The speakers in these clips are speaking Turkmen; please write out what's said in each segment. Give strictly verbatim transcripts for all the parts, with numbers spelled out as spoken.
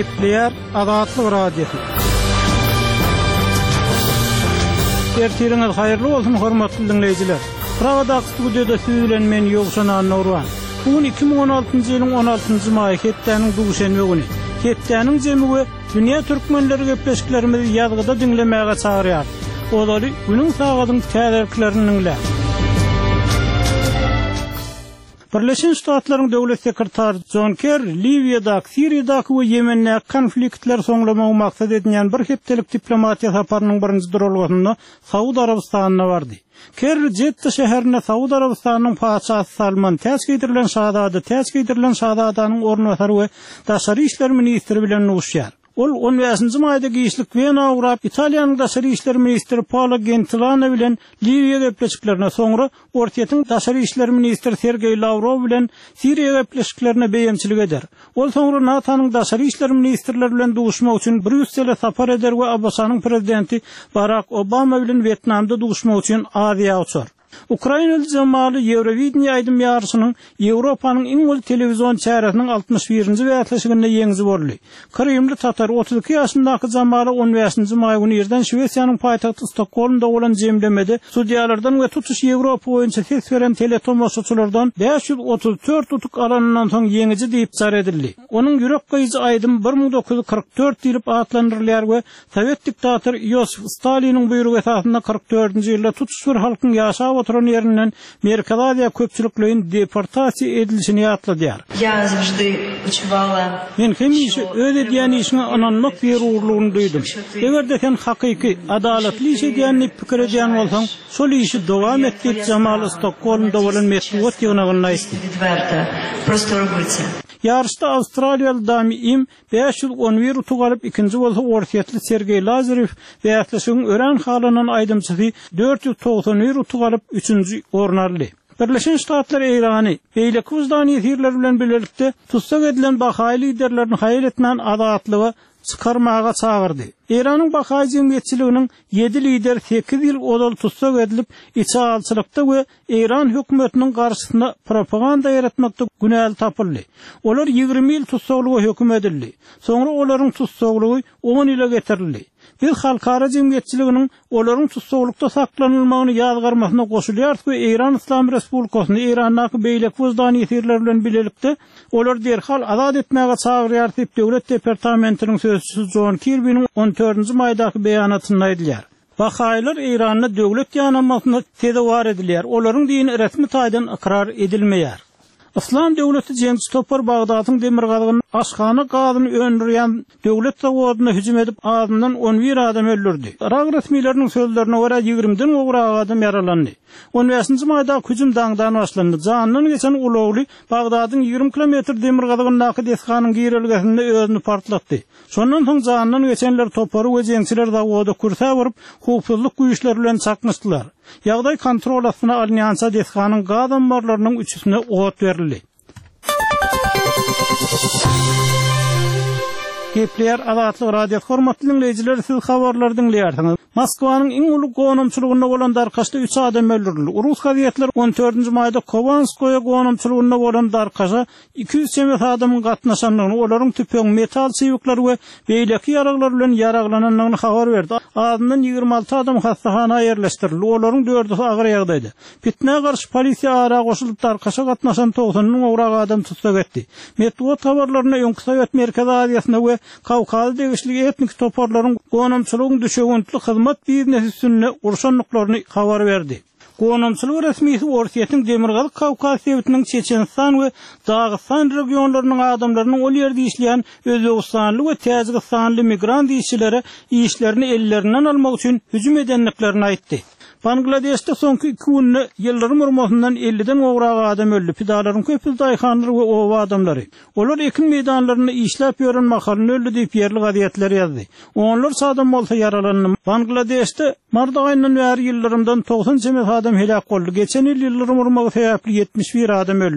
Gepleyer Azatlyk radiosu. Ertiriniz hayırlı olsun hormatly dinleyijiler. Pravda studiyada süýlenmen ýogşana Nurwan. Bugün iki bin on altyncy ýylyň on altyncy maý hepdeniň duşanby güni. Hepdeniň jemigi dünýä türkmenleri gepleşiklerimizi ýazgyda dinlemäge çagyrýar. Olary günüň sagatyň täzirliklerini Birleşen Ştatlaryň döwlet sekretary John Kerry, Libyada, Siriýada we Yemende konfliktler soňlamagy maksat edilýän bir hepdelik diplomatiýa saparynyň birinji durulgysyna Saudi Arabistanyna bardy. Kerry Jeddah şäherine Saudi Arabistanynyň paçasy Salman täsgidirilen şahzada, täsgidirilen şahzadanyň ornatary we daşary işler ministri bilen uguşýar. Ol on beşinji maýda giýişlik Viyana ugrap Italiýanyň daşary işler ministri Paolo Gentiloni bilen Libyýa gepleşiklerine soňra Ortaýatyň daşary işler ministri Sergey Lavrov bilen Siriýa gepleşiklerine beýemçilik eder. Ol soňra NATO'nyň daşary işler ministrleri bilen duguşmak üçin Brüssele sapar eder we Abbasanyň prezidenti Barack Obama bilen Vietnamda duguşmak üçin Aziýa uçar. Ukraina jamaly Eurovision aýdym ýarysynyň Ýewropanyň iň ol telewizion çäretiniň altymyş birinji wagtlaşygynda ýeňzi boldy. Kremli tatar otuz iki ýaşyndaky jamaly on beşinji maý güni ýerden Şwesiýanyň paýtagty Stokholmda bolan jemlemede studiýalardan we tutuş Ýewropa boýunça ses beren teletomosçulardan beş ýüz otuz dört tutuk alanyndan soň ýeňiji diýip çar edildi. Onuň ýürek gyýjy aýdym bir ming dokuz ýuz kırk dört diýip atlandyrylýar we Sowet diktator Ýosif Staliniň buýrugy esasynda kırk dördünji ýylda tutuş bir halkyň ýaşap oturan ýerinden Amerika Azia köpçüliklerin deportasiýa edilişini ýatladýar. Я завжди відчувала. Men hemişe öde diýen işine ananmak berurlugyny duýdum. Egerde sen hakyky, adalatly iş edýänni pikir edýän bolsaň, şol işi dowam etdirip Jamal Stockholmda bolan metruat ýygnagyny aýtdy. Відверто. Просто роби це. Yarışda Avustraliyalı daim beş ýyl on bir utuk alyp ikinji bolsa Ortaýatly Sergey Lazarev beýatlaşygyň ören halanyň aýdymçysy dört ýyl togsan bir utuk alyp üçünji ornarly. Birleşen Ştatlar Eýrany beýleki wyzdany ýetirler bilen birlikde tutsak edilen Bahaý liderlerini haýal etmän azatlygy çıkarmaga çağırdı. Eýranyň Bahaý jemgyýetçiliginiň yedi lider sekiz ýyl odal tutsak edilip içaalçylykda we Eýran hökümetiniň garşysynda propaganda ýaratmakda günäl tapyldy. Olar ýygrimi ýyl tutsaklyga höküm edildi. Soňra olaryň tutsaklygy on ýyla getirildi. Bir halkara jemgyýetçiliginiň olaryň tutsaklykda saklanylmagyny ýazgarmasyna goşulýar we Eýran Islam Respublikasyny Eýrandaky beýleki wyzdany ýetirler bilen birlikde olar derhal azat etmäge çagyrýar diýip döwlet departamentiniň sözçüsü John Kirby'niň on dördünji maýdaky beýanatynda aýdylýar. Bahaýlar Eýranyň döwlet ýanamasyna tedawar edilýär. Olaryň dini resmi taýdan ikrar edilmeýär. İslam döwleti James Topar Bagdadyň demirgalygyny aşgany gazyny öndürýän döwlet zawodyna hüjüm edip azyndan on bir adam öldürdi. Irak resmiýetleriniň sözlerine görä ýygrimiden ograk adam ýaralandy. on beşinji maýda hüjüm daňdan başlandy. Janyny geçen ulagly Bagdadyň ýygrimi kilometr demirgalygynyň desganyň girilgesinde özüni partlatdy. Şondan soň janyny geçenler Topary we jeňçiler zawody kursa beryp howpsuzlyk güýçleri bilen çakmışdylar. Ýagdaý kontrol astyna alýansa desganyň gaz ambarlarynyň üçüsine ot berildi. Gepleyer Azatlyk radio hormatly dinleyijiler, siz habarlary dinleýärsiňiz. Moskwanyň iň uly gonamçylygyna bolan darkaşda üç adam öldürildi. Rus gazetler on dördünji maýda Kovanskoýa gonamçylygyna bolan darkaşa iki yüz adamyň gatnaşanlygyny, olaryň tüpek metal sywyklar we beýleki ýaraglar bilen ýaraglananyny habar berdi. Azyndan ýygrimi alty adam hastahanaga ýerleşdirildi. Olaryň dördü agyr ýagdaýda. Pitne garşy polisiýa ara goşulyp darkaşa gatnaşan togsan ograk adam tutsak etdi. Metruat habarlaryna öňkü Sowet Merkezi Aziýasyna we Kawkaz degişli etnik toparlaryň gonamçylygyň düşegüntli hyzmat biznesi üstünde urşanlyklaryny habar berdi. Gonamçylyk resmiýeti Ortaýatyň demirgaly Kawkaz döwletiniň Çeçenistan we Dagestan regionlarynyň adamlarynyň ol ýerde işleýän Özbegistanly we Täjikstanly migrant işçilere işlerini ellerinden almak üçin hüjüm edenliklerini aýtdy. Bangladeşde soňky iki günde ýyldyrym urmasyndan elliden ograk adam öldü. Pidalaryň köpül daýhanlary we owa adamlary. Olar ekin meýdanlaryna işläp ýören mahalyny öldü diýip ýerli gazetler ýazdy. Onlar adam bolsa yaralandy. Bangladeşde mart aýyndan bäri ýyldyrymdan togsan adam helak boldy. Geçen ýyl ýyldyrym urmagy sebäpli yetmiş bir adam öldü.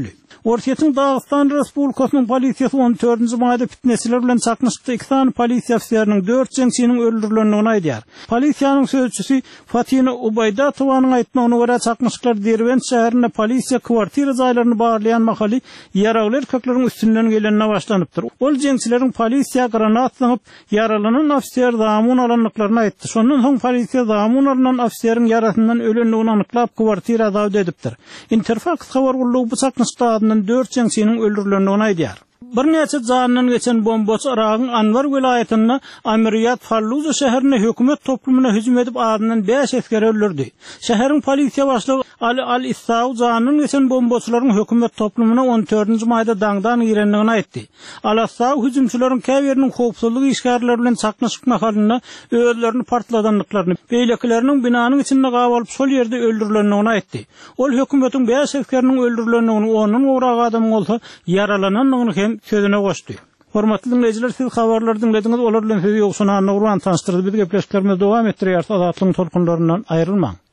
Ortiyetin Dağıstan Respublikasynyň polisiýasy on dördünji maýda fitnesiler bilen çakmışykda iki tane polisiýa ofisiýeriniň dört jeňçiniň öldürilendigini aýdýar. Polisiýanyň sözçüsi Fatina Ubaydatowyň aýtmagyna görä çakmışyklar Derbent şäherine polisiýa kwartira jaýlaryny barlayan mahaly ýaraly erkekleriň üstünden gelenine başlanypdyr. Ol jeňçileriň polisiýa granat atyp yaralanan ofisiýer damun alanlyklaryny aýtdy. Şondan soň polisiýa damun alanan ofisiýeriň yarasyndan ölendigini anyklap kwartira dawd edipdir. Interfaks habar gurulugy bu çakmışykda adından dört jeňçiniň öldürilendigini aýdýar. Bir neçe janynyň geçen bombaçy Iragyň Anwar welaýatyna Amiriyat Falluza şäherine hökümet toplumuna hüjüm edip adından beş askeri öldürdi. Şäheriň polisiýa başlygy Ali Al-Issaw janynyň geçen bombaçylaryň hökümet toplumuna on dördünji maýda daňdan girendigini aýtdy. Al-Issaw hüjümçilerin käberiniň howpsuzlyk işgärleri bilen çakmışyk mahalyna öýlerini partladanlyklaryny, beýlekleriniň binanyň içinde gabalyp şol ýerde öldürilendigini aýtdy. Ol hökümetiň beş askeriniň öldürilendigini, onuň uragy adam bolsa yaralananlygyny hem sözüne goşdy. Hormatly dinleyijiler, siz habarlary dinlediňiz, olar bilen sizi ýoksuny anlagyp tanışdyrdy. Biz gepleşiklerimize dowam etdirýär. Azatlyň tolkunlaryndan aýrylmaň.